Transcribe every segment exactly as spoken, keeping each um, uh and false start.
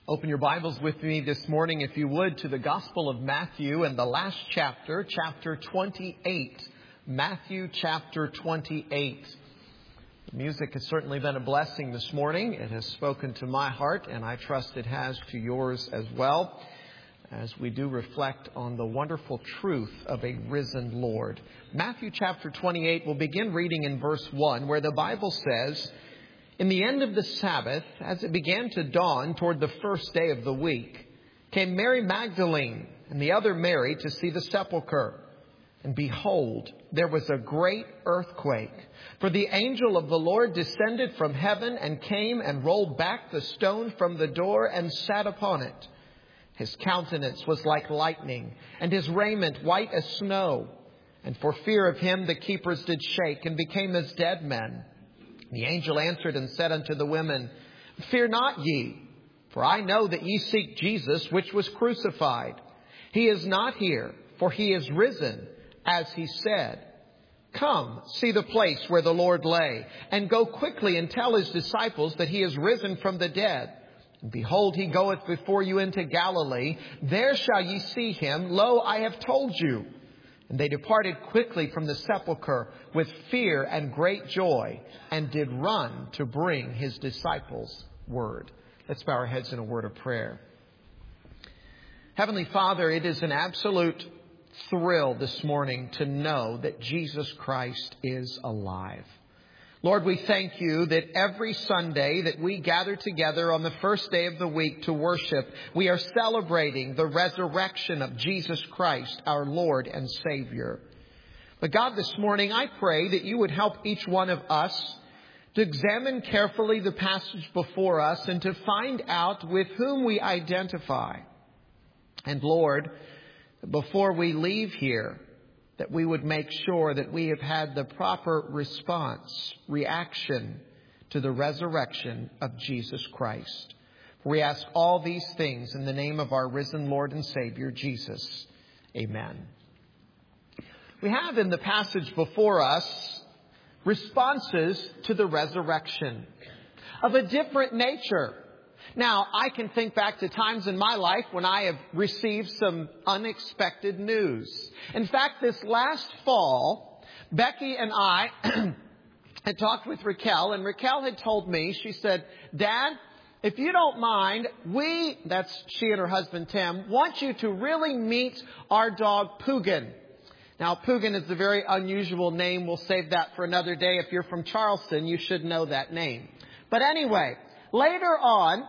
Open your Bibles with me this morning, if you would, to the Gospel of Matthew and the last chapter, chapter twenty-eight. Matthew chapter twenty-eight. The music has certainly been a blessing this morning. It has spoken to my heart, and I trust it has to yours as well, as we do reflect on the wonderful truth of a risen Lord. Matthew chapter twenty-eight, we'll begin reading in verse one, where the Bible says, "In the end of the Sabbath, as it began to dawn toward the first day of the week, came Mary Magdalene and the other Mary to see the sepulchre. And behold, there was a great earthquake. For the angel of the Lord descended from heaven and came and rolled back the stone from the door and sat upon it. His countenance was like lightning, and his raiment white as snow. And for fear of him the keepers did shake and became as dead men. The angel answered and said unto the women, Fear not ye, for I know that ye seek Jesus, which was crucified. He is not here, for he is risen, as he said. Come, see the place where the Lord lay, and go quickly and tell his disciples that he is risen from the dead. And behold, he goeth before you into Galilee. There shall ye see him. Lo, I have told you. And they departed quickly from the sepulchre with fear and great joy, and did run to bring his disciples word." Let's bow our heads in a word of prayer. Heavenly Father, it is an absolute thrill this morning to know that Jesus Christ is alive. Lord, we thank you that every Sunday that we gather together on the first day of the week to worship, we are celebrating the resurrection of Jesus Christ, our Lord and Savior. But God, this morning I pray that you would help each one of us to examine carefully the passage before us and to find out with whom we identify. And Lord, before we leave here, that we would make sure that we have had the proper response, reaction to the resurrection of Jesus Christ. For we ask all these things in the name of our risen Lord and Savior, Jesus. Amen. We have in the passage before us responses to the resurrection of a different nature. Now, I can think back to times in my life when I have received some unexpected news. In fact, this last fall, Becky and I had talked with Raquel, and Raquel had told me, she said, Dad, if you don't mind, we, that's she and her husband Tim, want you to really meet our dog Pugin. Now, Pugin is a very unusual name. We'll save that for another day. If you're from Charleston, you should know that name. But anyway, later on,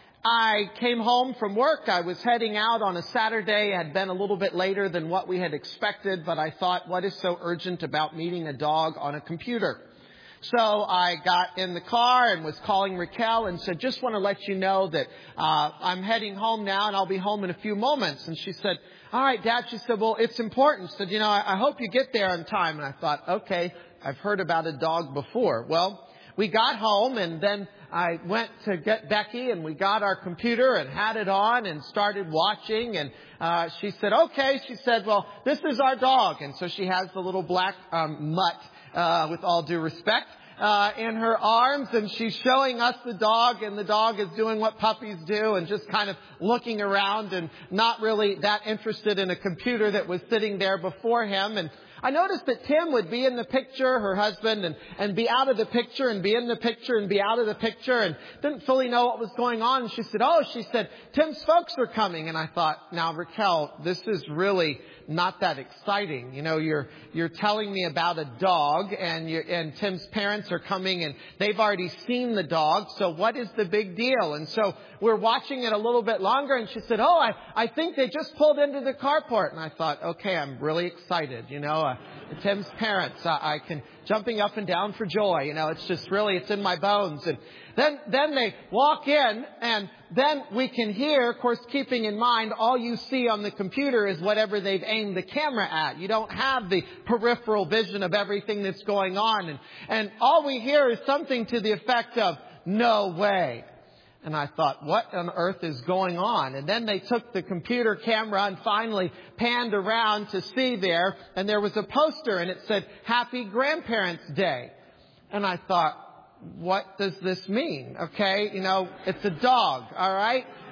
I came home from work. I was heading out on a Saturday. It had been a little bit later than what we had expected, but I thought, what is so urgent about meeting a dog on a computer? So I got in the car and was calling Raquel and said, just want to let you know that uh, I'm heading home now and I'll be home in a few moments. And she said, all right, Dad. She said, well, it's important. She said, you know, I, I hope you get there on time. And I thought, okay, I've heard about a dog before. Well, we got home and then I went to get Becky and we got our computer and had it on and started watching. And uh, she said, okay. She said, well, this is our dog. And so she has the little black um, mutt, uh, with all due respect, uh, in her arms. And she's showing us the dog, and the dog is doing what puppies do and just kind of looking around and not really that interested in a computer that was sitting there before him. And I noticed that Tim would be in the picture, her husband, and, and be out of the picture and be in the picture and be out of the picture, and didn't fully know what was going on. And she said, oh, she said, Tim's folks are coming. And I thought, now, Raquel, this is really not that exciting. You know, you're, you're telling me about a dog, and you and Tim's parents are coming and they've already seen the dog. So what is the big deal? And so we're watching it a little bit longer. And she said, oh, I, I think they just pulled into the carport. And I thought, okay, I'm really excited. You know, uh, Tim's parents, uh, I can jumping up and down for joy. You know, it's just really, it's in my bones. And then, then they walk in, and then we can hear, of course, keeping in mind, all you see on the computer is whatever they've aimed the camera at. You don't have the peripheral vision of everything that's going on. And, and all we hear is something to the effect of, no way. And I thought, what on earth is going on? And then they took the computer camera and finally panned around to see there. And there was a poster and it said, Happy Grandparents' Day. And I thought, what does this mean? Okay, you know, it's a dog, all right?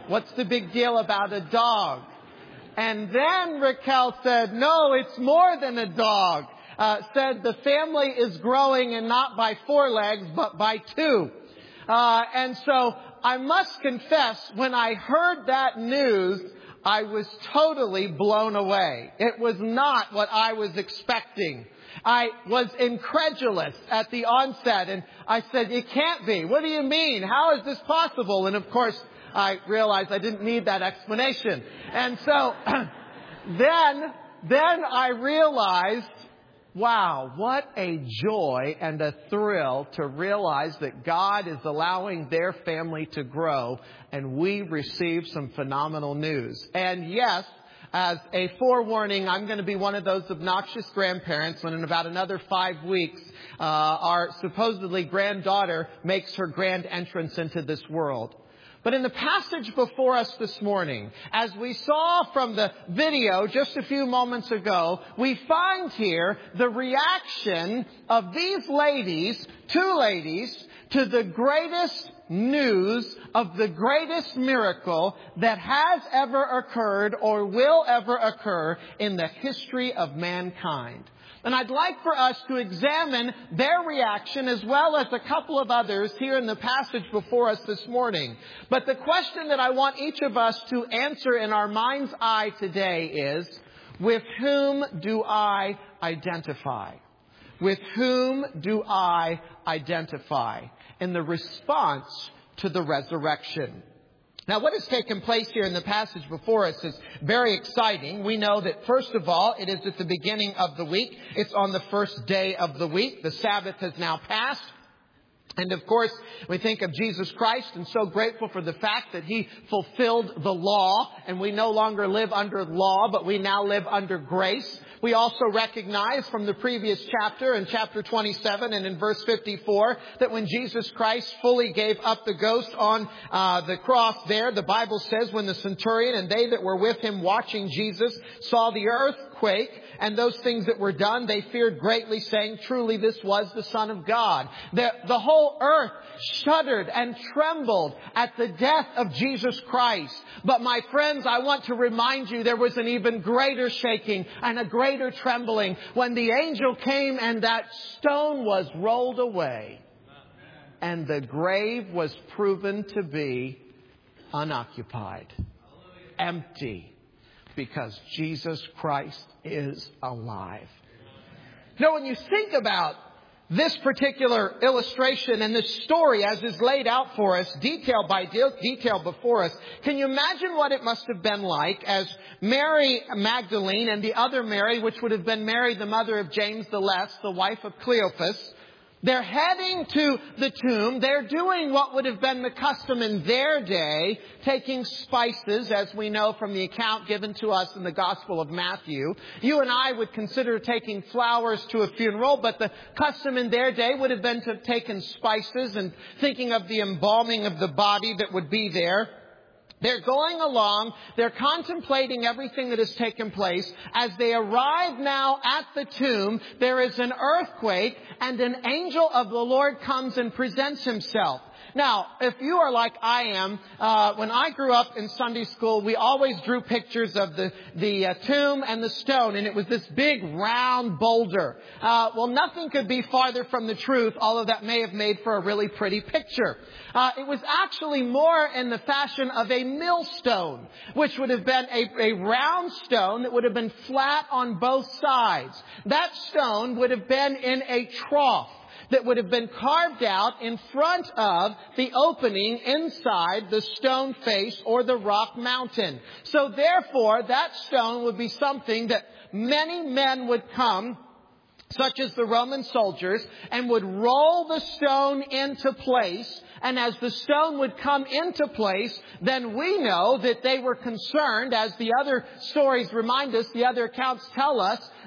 What's the big deal about a dog? And then Raquel said, no, it's more than a dog. Uh, said the family is growing and not by four legs, but by two. Uh, and so I must confess, when I heard that news, I was totally blown away. It was not what I was expecting. I was incredulous at the onset, and I said, it can't be. What do you mean? How is this possible? And of course, I realized I didn't need that explanation. And so then, then I realized, wow, what a joy and a thrill to realize that God is allowing their family to grow, and we receive some phenomenal news. And yes, as a forewarning, I'm going to be one of those obnoxious grandparents when in about another five weeks, uh, our supposedly granddaughter makes her grand entrance into this world. But in the passage before us this morning, as we saw from the video just a few moments ago, we find here the reaction of these ladies, two ladies, to the greatest news of the greatest miracle that has ever occurred or will ever occur in the history of mankind. And I'd like for us to examine their reaction as well as a couple of others here in the passage before us this morning. But the question that I want each of us to answer in our mind's eye today is, with whom do I identify? With whom do I identify in the response to the resurrection? Now, what has taken place here in the passage before us is very exciting. We know that, first of all, it is at the beginning of the week. It's on the first day of the week. The Sabbath has now passed. And of course, we think of Jesus Christ and so grateful for the fact that He fulfilled the law, and we no longer live under law, but we now live under grace. We also recognize from the previous chapter, in chapter twenty-seven and in verse fifty-four, that when Jesus Christ fully gave up the ghost on uh, the cross there, the Bible says when the centurion and they that were with him watching Jesus saw the earthquake and those things that were done, they feared greatly, saying, truly this was the Son of God. The, the whole earth shuddered and trembled at the death of Jesus Christ. But my friends, I want to remind you there was an even greater shaking and a greater trembling when the angel came and that stone was rolled away and the grave was proven to be unoccupied, empty. Because Jesus Christ is alive. Now, when you think about this particular illustration and this story as is laid out for us, detail by detail before us, can you imagine what it must have been like as Mary Magdalene and the other Mary, which would have been Mary, the mother of James the Less, the wife of Cleophas, they're heading to the tomb. They're doing what would have been the custom in their day, taking spices, as we know from the account given to us in the Gospel of Matthew. You and I would consider taking flowers to a funeral, but the custom in their day would have been to have taken spices and thinking of the embalming of the body that would be there. They're going along, they're contemplating everything that has taken place. As they arrive now at the tomb, there is an earthquake and an angel of the Lord comes and presents himself. Now, if you are like I am, uh, when I grew up in Sunday school, we always drew pictures of the, the uh, tomb and the stone, and it was this big round boulder. Uh, well, nothing could be farther from the truth, although that may have made for a really pretty picture. Uh, it was actually more in the fashion of a millstone, which would have been a, a round stone that would have been flat on both sides. That stone would have been in a trough that would have been carved out in front of the opening inside the stone face or the rock mountain. So therefore, that stone would be something that many men would come, such as the Roman soldiers, and would roll the stone into place. And as the stone would come into place, then we know that they were concerned, as the other stories remind us, the other accounts tell us,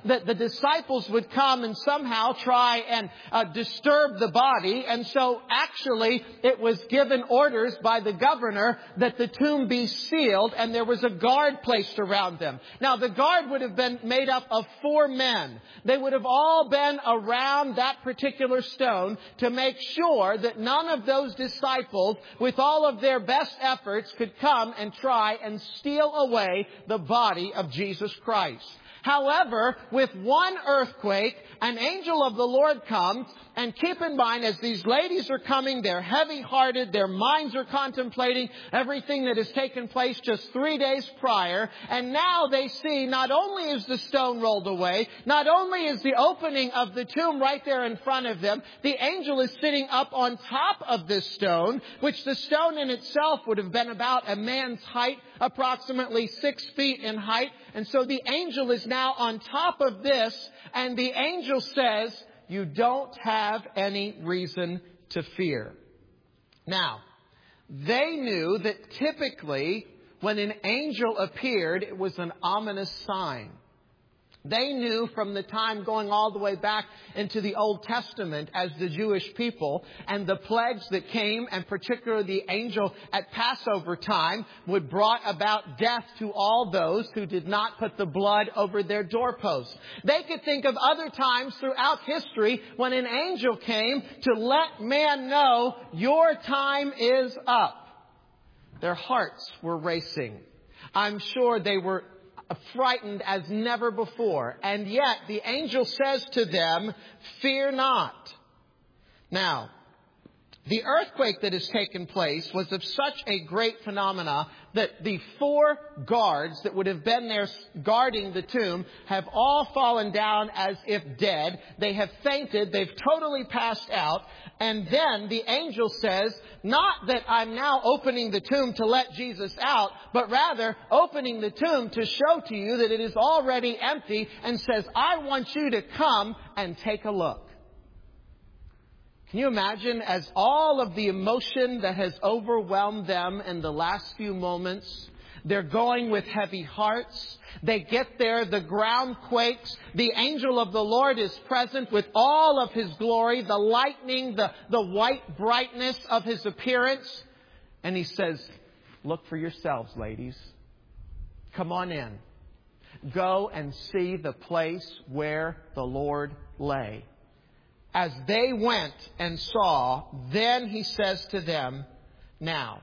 that the disciples would come and somehow try and uh, disturb the body. And so actually it was given orders by the governor that the tomb be sealed, and there was a guard placed around them. Now the guard would have been made up of four men. They would have all been around that particular stone to make sure that none of those disciples, with all of their best efforts, could come and try and steal away the body of Jesus Christ. However, with one earthquake, an angel of the Lord comes, and keep in mind, as these ladies are coming, they're heavy-hearted, their minds are contemplating everything that has taken place just three days prior, and now they see not only is the stone rolled away, not only is the opening of the tomb right there in front of them, the angel is sitting up on top of this stone, which the stone in itself would have been about a man's height, approximately six feet in height, and so the angel is now on top of this, and the angel says, you don't have any reason to fear. Now, they knew that typically when an angel appeared, it was an ominous sign. They knew from the time going all the way back into the Old Testament as the Jewish people, and the plagues that came, and particularly the angel at Passover time, would brought about death to all those who did not put the blood over their doorposts. They could think of other times throughout history when an angel came to let man know your time is up. Their hearts were racing. I'm sure they were frightened as never before. And yet the angel says to them, fear not. Now, the earthquake that has taken place was of such a great phenomena that the four guards that would have been there guarding the tomb have all fallen down as if dead. They have fainted. They've totally passed out. And then the angel says, not that I'm now opening the tomb to let Jesus out, but rather opening the tomb to show to you that it is already empty, and says, I want you to come and take a look. Can you imagine, as all of the emotion that has overwhelmed them in the last few moments, they're going with heavy hearts. They get there, the ground quakes. The angel of the Lord is present with all of his glory, the lightning, the, the white brightness of his appearance. And he says, look for yourselves, ladies. Come on in. Go and see the place where the Lord lay. As they went and saw, then he says to them, now,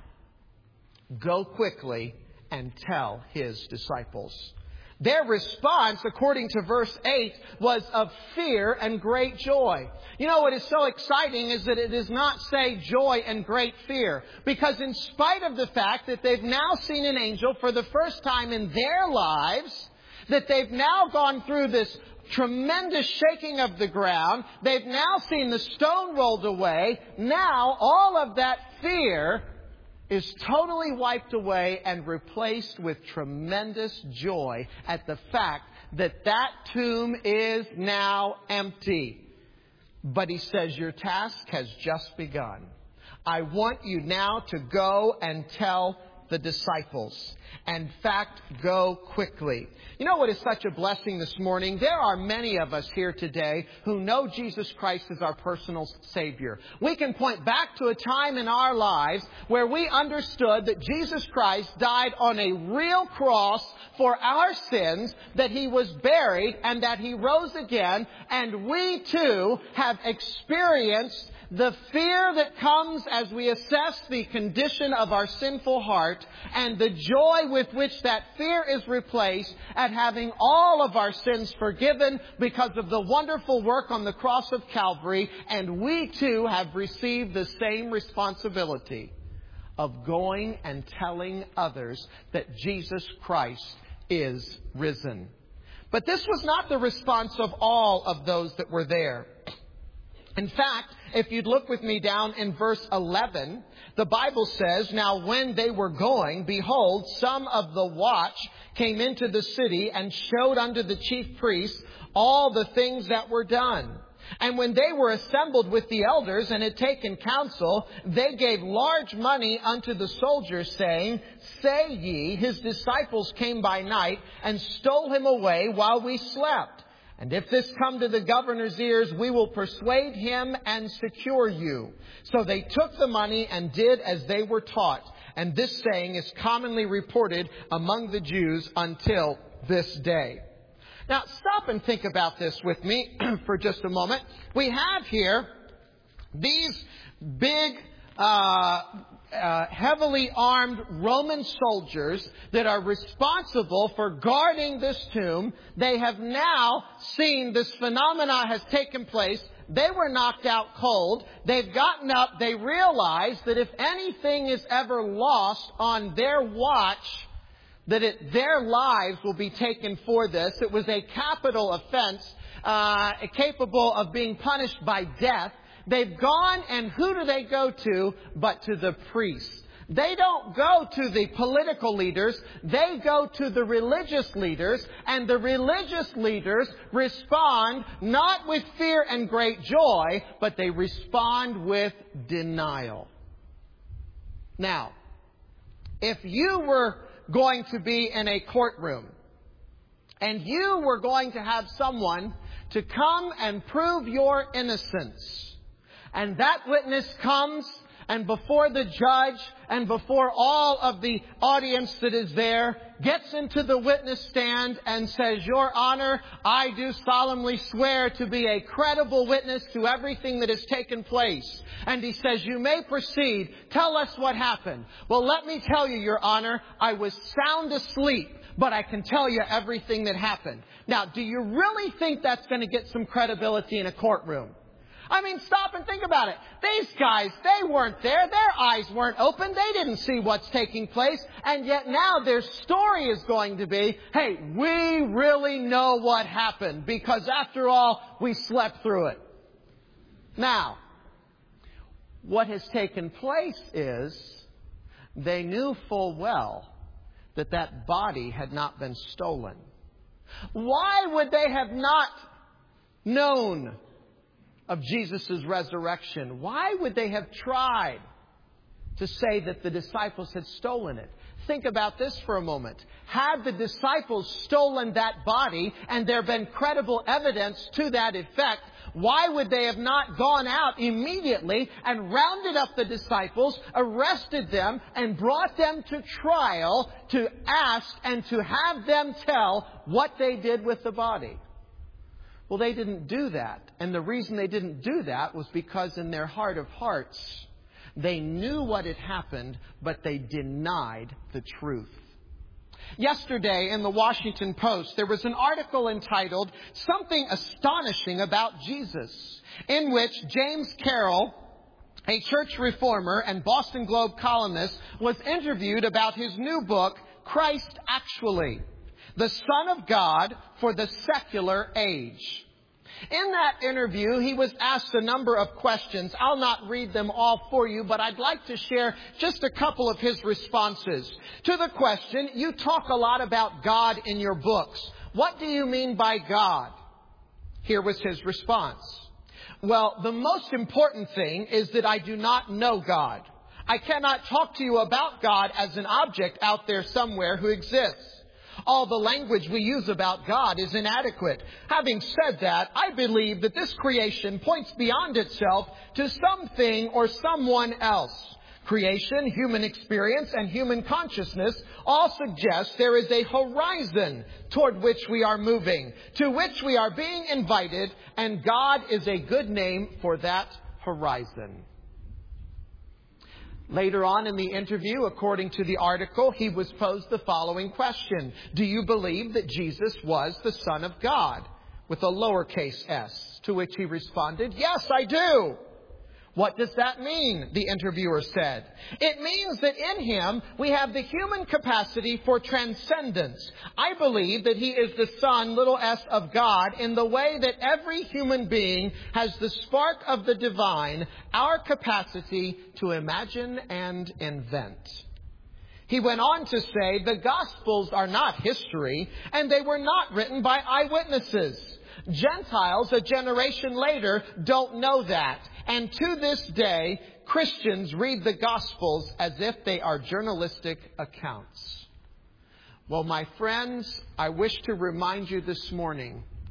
go quickly and tell his disciples. Their response, according to verse eight, was of fear and great joy. You know what is so exciting is that it does not say joy and great fear. Because in spite of the fact that they've now seen an angel for the first time in their lives, that they've now gone through this tremendous shaking of the ground, they've now seen the stone rolled away, now all of that fear is totally wiped away and replaced with tremendous joy at the fact that that tomb is now empty. But he says, your task has just begun. I want you now to go and tell the disciples. In fact, go quickly. You know what is such a blessing this morning? There are many of us here today who know Jesus Christ as our personal Savior. We can point back to a time in our lives where we understood that Jesus Christ died on a real cross for our sins, that He was buried, and that He rose again. And we too have experienced the fear that comes as we assess the condition of our sinful heart, and the joy with which that fear is replaced at having all of our sins forgiven because of the wonderful work on the cross of Calvary. And we too have received the same responsibility of going and telling others that Jesus Christ is risen. But this was not the response of all of those that were there. In fact, if you'd look with me down in verse eleven, the Bible says, now when they were going, behold, some of the watch came into the city and showed unto the chief priests all the things that were done. And when they were assembled with the elders and had taken counsel, they gave large money unto the soldiers, saying, say ye, his disciples came by night and stole him away while we slept. And if this come to the governor's ears, we will persuade him and secure you. So they took the money and did as they were taught. And this saying is commonly reported among the Jews until this day. Now, stop and think about this with me for just a moment. We have here these big, uh, uh, heavily armed Roman soldiers that are responsible for guarding this tomb. They have now seen this phenomena has taken place. They were knocked out cold. They've gotten up. They realize that if anything is ever lost on their watch, that it, their lives will be taken for this. It was a capital offense, uh, capable of being punished by death. They've gone, and who do they go to but to the priests? They don't go to the political leaders. They go to the religious leaders. And the religious leaders respond not with fear and great joy, but they respond with denial. Now, if you were going to be in a courtroom and you were going to have someone to come and prove your innocence, and that witness comes and before the judge and before all of the audience that is there, gets into the witness stand and says, Your Honor, I do solemnly swear to be a credible witness to everything that has taken place. And he says, you may proceed. Tell us what happened. Well, let me tell you, Your Honor, I was sound asleep, but I can tell you everything that happened. Now, do you really think that's going to get some credibility in a courtroom? I mean, stop and think about it. These guys, they weren't there. Their eyes weren't open. They didn't see what's taking place. And yet now their story is going to be, hey, we really know what happened because after all, we slept through it. Now, what has taken place is they knew full well that that body had not been stolen. Why would they have not known of Jesus' resurrection? Why would they have tried to say that the disciples had stolen it? Think about this for a moment. Had the disciples stolen that body and there been credible evidence to that effect, why would they have not gone out immediately and rounded up the disciples, arrested them, and brought them to trial to ask and to have them tell what they did with the body? Well, they didn't do that. And the reason they didn't do that was because in their heart of hearts, they knew what had happened, but they denied the truth. Yesterday in the Washington Post, there was an article entitled Something Astonishing About Jesus, in which James Carroll, a church reformer and Boston Globe columnist, was interviewed about his new book, Christ Actually, the Son of God for the Secular Age. In that interview, he was asked a number of questions. I'll not read them all for you, but I'd like to share just a couple of his responses. To the question, you talk a lot about God in your books. What do you mean by God? Here was his response. Well, the most important thing is that I do not know God. I cannot talk to you about God as an object out there somewhere who exists. All the language we use about God is inadequate. Having said that, I believe that this creation points beyond itself to something or someone else. Creation, human experience, and human consciousness all suggest there is a horizon toward which we are moving, to which we are being invited, and God is a good name for that horizon. Later on in the interview, according to the article, he was posed the following question. Do you believe that Jesus was the Son of God? With a lowercase s. To which he responded, yes, I do. What does that mean? The interviewer said. It means that in him we have the human capacity for transcendence. I believe that he is the Son, little s, of God in the way that every human being has the spark of the divine, our capacity to imagine and invent. He went on to say the Gospels are not history, and they were not written by eyewitnesses. Gentiles a generation later don't know that. And to this day, Christians read the Gospels as if they are journalistic accounts. Well, my friends, I wish to remind you this morning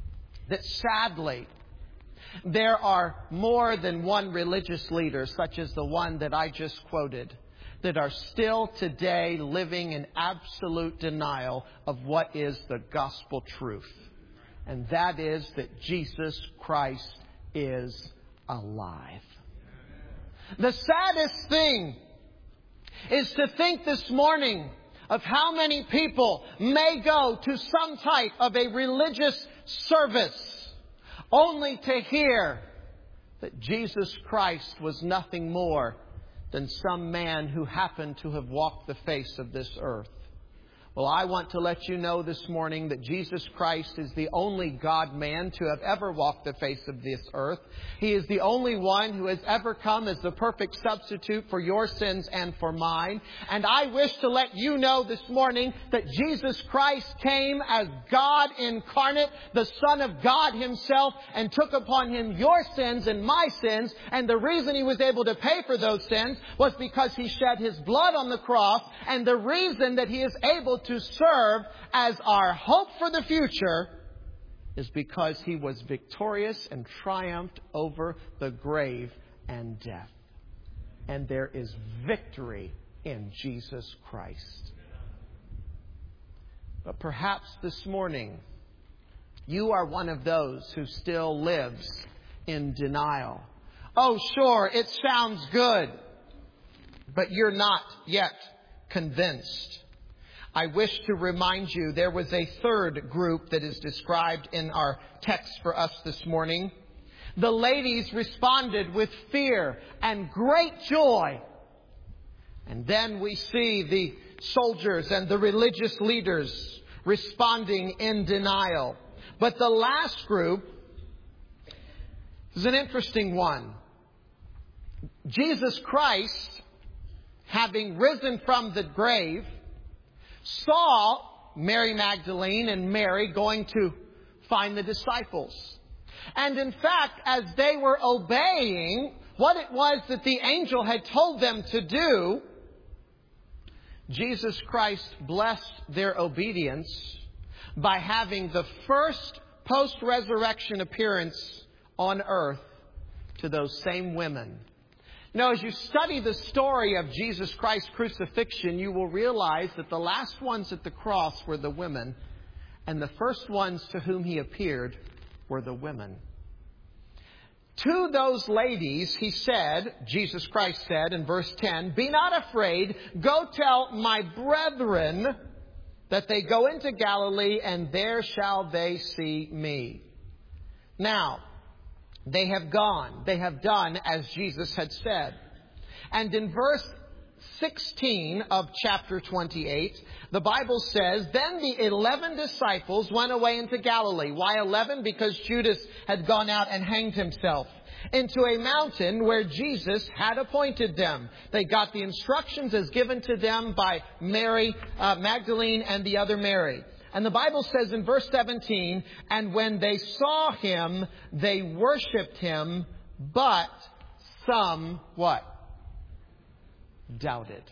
that sadly, there are more than one religious leader, such as the one that I just quoted, that are still today living in absolute denial of what is the gospel truth. And that is that Jesus Christ is alive. The saddest thing is to think this morning of how many people may go to some type of a religious service only to hear that Jesus Christ was nothing more than some man who happened to have walked the face of this earth. Well, I want to let you know this morning that Jesus Christ is the only God-man to have ever walked the face of this earth. He is the only one who has ever come as the perfect substitute for your sins and for mine. And I wish to let you know this morning that Jesus Christ came as God incarnate, the Son of God Himself, and took upon Him your sins and my sins. And the reason He was able to pay for those sins was because He shed His blood on the cross. And the reason that He is able to serve as our hope for the future is because He was victorious and triumphed over the grave and death. And there is victory in Jesus Christ. But perhaps this morning you are one of those who still lives in denial. Oh, sure, it sounds good, but you're not yet convinced. I wish to remind you there was a third group that is described in our text for us this morning. The ladies responded with fear and great joy. And then we see the soldiers and the religious leaders responding in denial. But the last group is an interesting one. Jesus Christ, having risen from the grave, saw Mary Magdalene and Mary going to find the disciples. And in fact, as they were obeying what it was that the angel had told them to do, Jesus Christ blessed their obedience by having the first post-resurrection appearance on earth to those same women. Now, as you study the story of Jesus Christ's crucifixion, you will realize that the last ones at the cross were the women, and the first ones to whom He appeared were the women. To those ladies, He said, Jesus Christ said in verse ten, "Be not afraid, go tell my brethren that they go into Galilee, and there shall they see me." Now, they have gone. They have done as Jesus had said. And in verse sixteen of chapter twenty-eight, the Bible says, "Then the eleven disciples went away into Galilee." Why eleven? Because Judas had gone out and hanged himself. "Into a mountain where Jesus had appointed them." They got the instructions as given to them by Mary uh, Magdalene and the other Mary. And the Bible says in verse seventeen, "And when they saw Him, they worshipped Him, but some," what? "Doubted."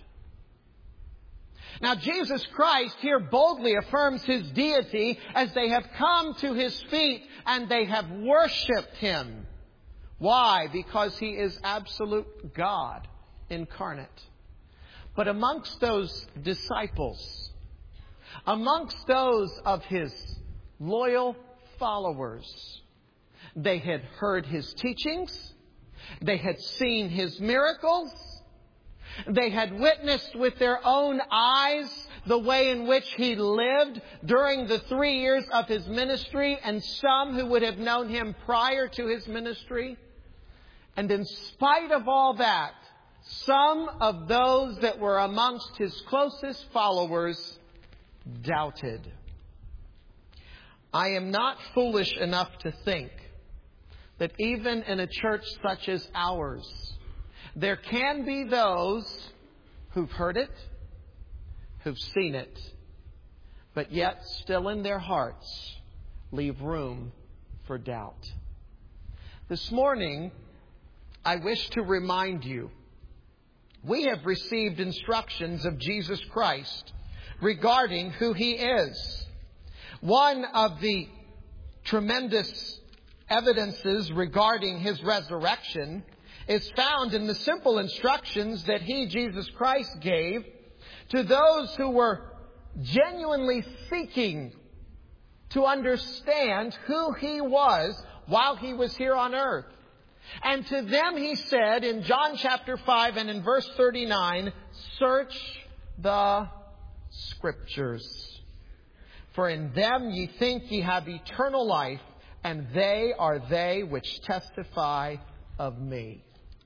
Now, Jesus Christ here boldly affirms His deity as they have come to His feet and they have worshipped Him. Why? Because He is absolute God incarnate. But amongst those disciples, amongst those of His loyal followers, they had heard His teachings, they had seen His miracles, they had witnessed with their own eyes the way in which He lived during the three years of His ministry, and some who would have known Him prior to His ministry. And in spite of all that, some of those that were amongst His closest followers doubted. I am not foolish enough to think that even in a church such as ours, there can be those who've heard it, who've seen it, but yet still in their hearts leave room for doubt. This morning, I wish to remind you, we have received instructions of Jesus Christ regarding who He is. One of the tremendous evidences regarding His resurrection is found in the simple instructions that He, Jesus Christ, gave to those who were genuinely seeking to understand who He was while He was here on earth. And to them He said in John chapter five and in verse thirty-nine, "Search the Scriptures, for in them ye think ye have eternal life, and they are they which testify of me."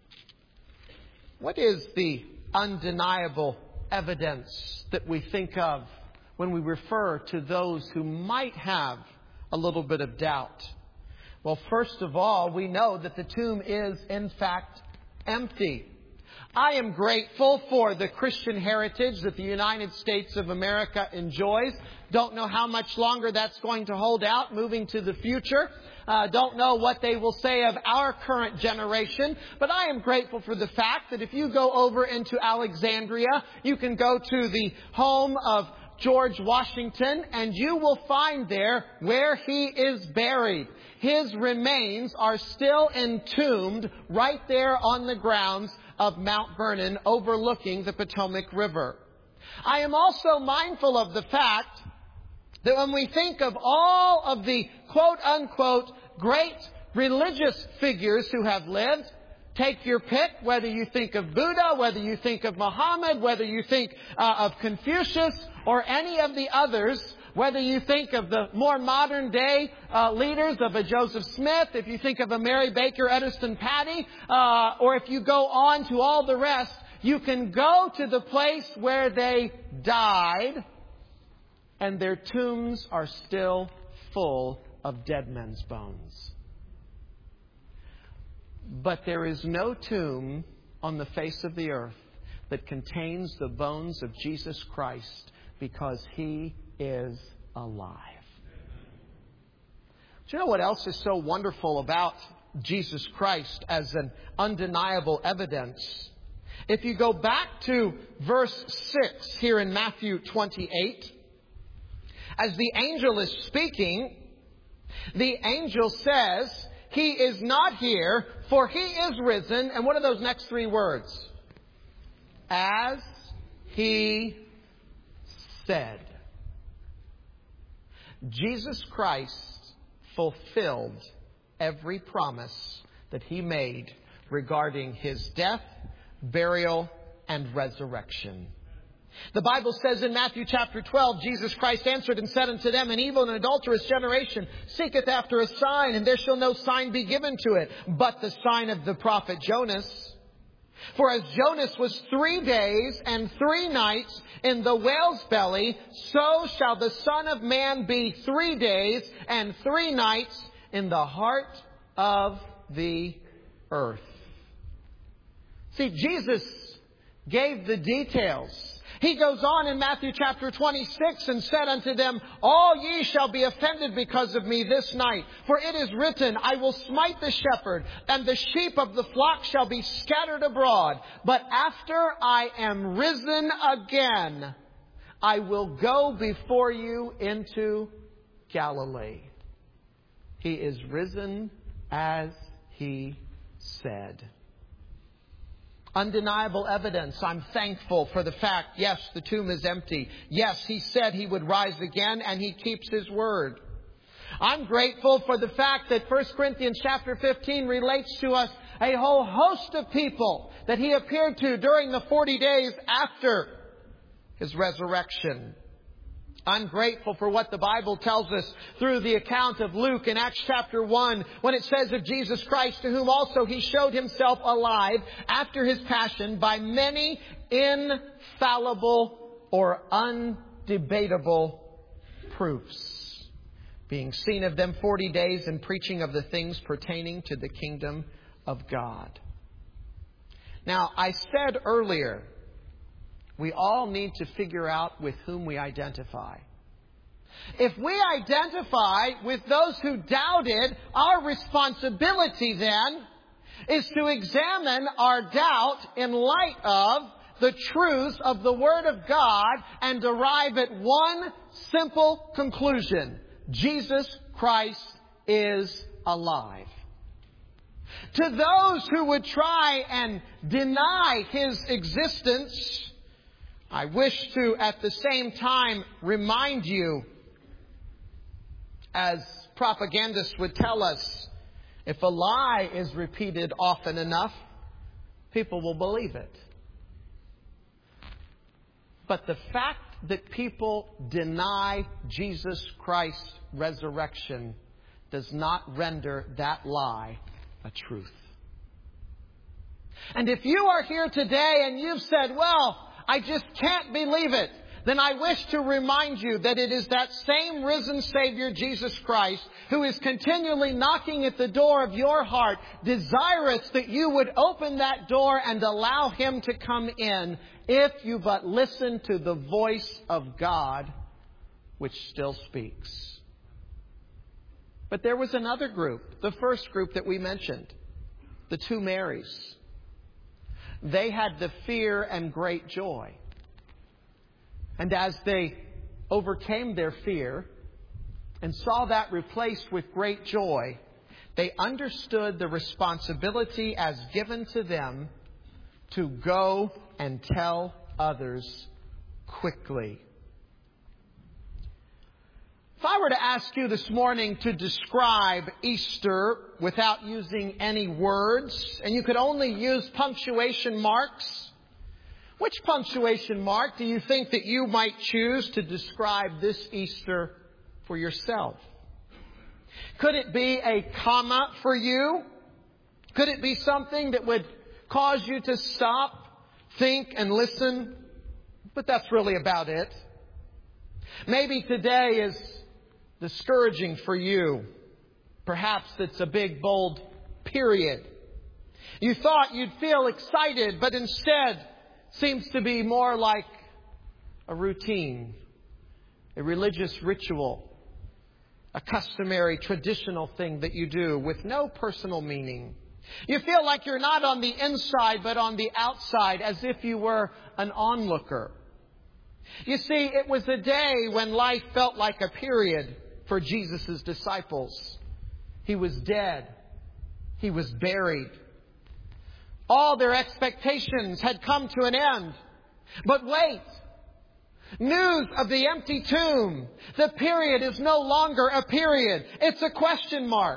What is the undeniable evidence that we think of when we refer to those who might have a little bit of doubt? Well, first of all, we know that the tomb is, in fact, empty. I am grateful for the Christian heritage that the United States of America enjoys. Don't know how much longer that's going to hold out moving to the future. Uh, don't know what they will say of our current generation. But I am grateful for the fact that if you go over into Alexandria, you can go to the home of George Washington, and you will find there where he is buried. His remains are still entombed right there on the grounds of Mount Vernon overlooking the Potomac River. I am also mindful of the fact that when we think of all of the quote-unquote great religious figures who have lived, take your pick, whether you think of Buddha, whether you think of Muhammad, whether you think uh, of Confucius or any of the others, whether you think of the more modern day uh, leaders of a Joseph Smith, if you think of a Mary Baker Edison Patty, uh, or if you go on to all the rest, you can go to the place where they died and their tombs are still full of dead men's bones. But there is no tomb on the face of the earth that contains the bones of Jesus Christ, because He is alive. Do you know what else is so wonderful about Jesus Christ as an undeniable evidence? If you go back to verse six here in Matthew twenty-eight, as the angel is speaking, the angel says, "He is not here, for He is risen." And what are those next three words? As He said. Jesus Christ fulfilled every promise that He made regarding His death, burial, and resurrection. The Bible says in Matthew chapter twelve, Jesus Christ answered and said unto them, "An evil and adulterous generation seeketh after a sign, and there shall no sign be given to it, but the sign of the prophet Jonas. For as Jonas was three days and three nights in the whale's belly, so shall the Son of Man be three days and three nights in the heart of the earth." See, Jesus gave the details. He goes on in Matthew chapter twenty-six and said unto them, "All ye shall be offended because of me this night. For it is written, I will smite the shepherd, and the sheep of the flock shall be scattered abroad. But after I am risen again, I will go before you into Galilee." He is risen as He said. Undeniable evidence. I'm thankful for the fact, yes, the tomb is empty. Yes, He said He would rise again, and He keeps His word. I'm grateful for the fact that First Corinthians chapter fifteen relates to us a whole host of people that He appeared to during the forty days after His resurrection. I'm grateful for what the Bible tells us through the account of Luke in Acts chapter one, when it says of Jesus Christ, to whom also He showed Himself alive after His passion by many infallible or undebatable proofs, being seen of them forty days and preaching of the things pertaining to the kingdom of God. Now, I said earlier, we all need to figure out with whom we identify. If we identify with those who doubted, our responsibility then is to examine our doubt in light of the truths of the Word of God and arrive at one simple conclusion: Jesus Christ is alive. To those who would try and deny His existence, I wish to at the same time remind you, as propagandists would tell us, if a lie is repeated often enough, people will believe it. But the fact that people deny Jesus Christ's resurrection does not render that lie a truth. And if you are here today and you've said, well, I just can't believe it, then I wish to remind you that it is that same risen Savior, Jesus Christ, who is continually knocking at the door of your heart, desirous that you would open that door and allow Him to come in, if you but listen to the voice of God, which still speaks. But there was another group, the first group that we mentioned, the two Marys. They had the fear and great joy. And as they overcame their fear and saw that replaced with great joy, they understood the responsibility as given to them to go and tell others quickly. If I were to ask you this morning to describe Easter without using any words, and you could only use punctuation marks, which punctuation mark do you think that you might choose to describe this Easter for yourself? Could it be a comma for you? Could it be something that would cause you to stop, think, and listen? But that's really about it. Maybe today is discouraging for you. Perhaps it's a big, bold period. You thought you'd feel excited, but instead seems to be more like a routine, a religious ritual, a customary, traditional thing that you do with no personal meaning. You feel like you're not on the inside, but on the outside, as if you were an onlooker. You see, it was a day when life felt like a period for Jesus' disciples. He was dead. He was buried. All their expectations had come to an end. But wait! News of the empty tomb. The period is no longer a period. It's a question mark.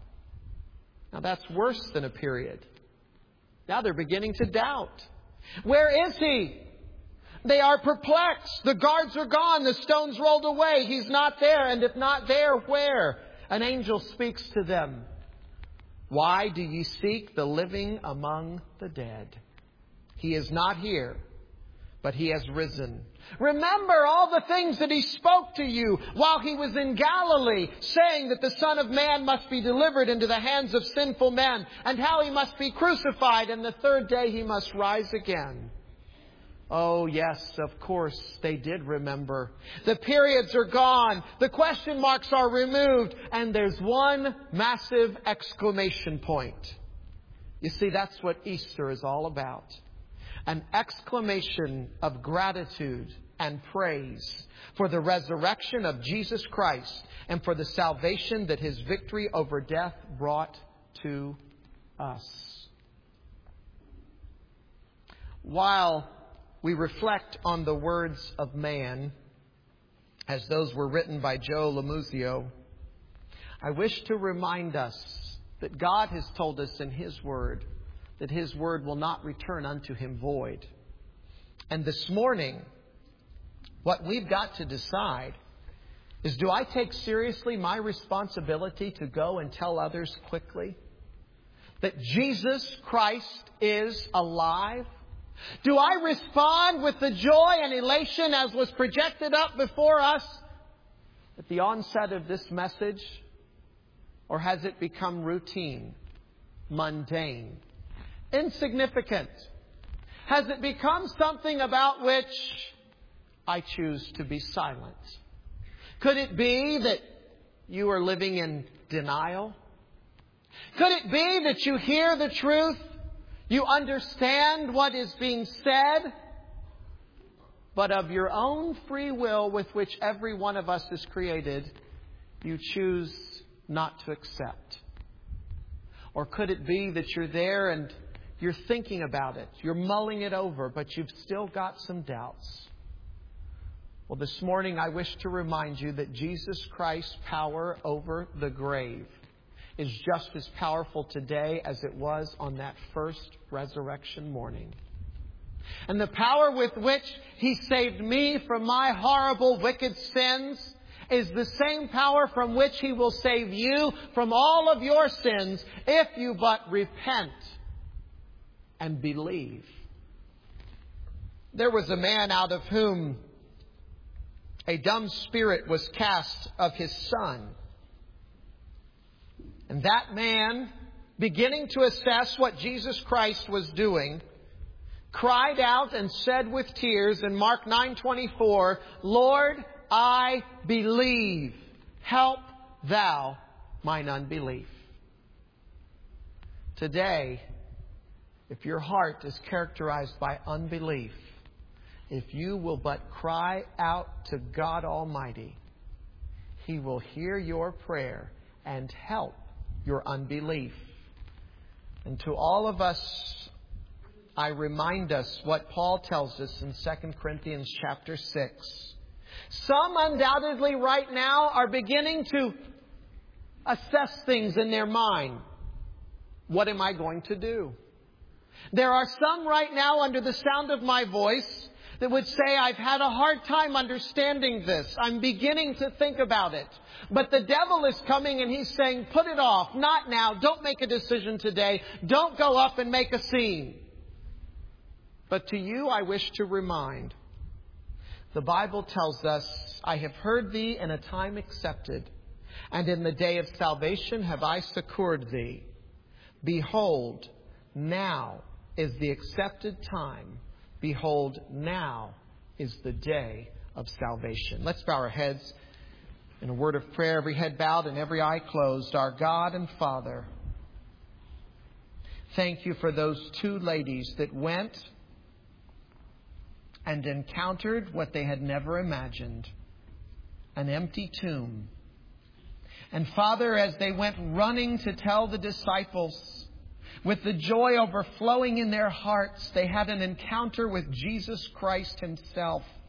Now that's worse than a period. Now they're beginning to doubt. Where is He? They are perplexed. The guards are gone. The stones rolled away. He's not there. And if not there, where? An angel speaks to them. Why do ye seek the living among the dead? He is not here, but He has risen. Remember all the things that He spoke to you while He was in Galilee, saying that the Son of Man must be delivered into the hands of sinful men, and how He must be crucified, and the third day He must rise again. Oh, yes, of course, they did remember. The periods are gone. The question marks are removed. And there's one massive exclamation point. You see, that's what Easter is all about. An exclamation of gratitude and praise for the resurrection of Jesus Christ and for the salvation that His victory over death brought to us. While we reflect on the words of man, as those were written by Joe Lamuzio, I wish to remind us that God has told us in His Word that His Word will not return unto Him void. And this morning, what we've got to decide is, do I take seriously my responsibility to go and tell others quickly that Jesus Christ is alive? Do I respond with the joy and elation as was projected up before us at the onset of this message? Or has it become routine, mundane, insignificant? Has it become something about which I choose to be silent? Could it be that you are living in denial? Could it be that you hear the truth? You understand what is being said, but of your own free will with which every one of us is created, you choose not to accept? Or could it be that you're there and you're thinking about it, you're mulling it over, but you've still got some doubts? Well, this morning I wish to remind you that Jesus Christ's power over the grave is just as powerful today as it was on that first resurrection morning. And the power with which He saved me from my horrible, wicked sins is the same power from which He will save you from all of your sins if you but repent and believe. There was a man out of whom a dumb spirit was cast of his son. And that man, beginning to assess what Jesus Christ was doing, cried out and said with tears in Mark nine twenty-four, "Lord, I believe. Help thou mine unbelief." Today, if your heart is characterized by unbelief, if you will but cry out to God Almighty, He will hear your prayer and help your unbelief. And to all of us, I remind us what Paul tells us in Second Corinthians chapter six. Some undoubtedly right now are beginning to assess things in their mind. What am I going to do? There are some right now under the sound of my voice that would say, I've had a hard time understanding this. I'm beginning to think about it. But the devil is coming and he's saying, put it off. Not now. Don't make a decision today. Don't go up and make a scene. But to you, I wish to remind, the Bible tells us, I have heard thee in a time accepted, and in the day of salvation have I succored thee. Behold, now is the accepted time. Behold, now is the day of salvation. Let's bow our heads in a word of prayer, every head bowed and every eye closed. Our God and Father, thank you for those two ladies that went and encountered what they had never imagined, an empty tomb. And Father, as they went running to tell the disciples, with the joy overflowing in their hearts, they had an encounter with Jesus Christ Himself.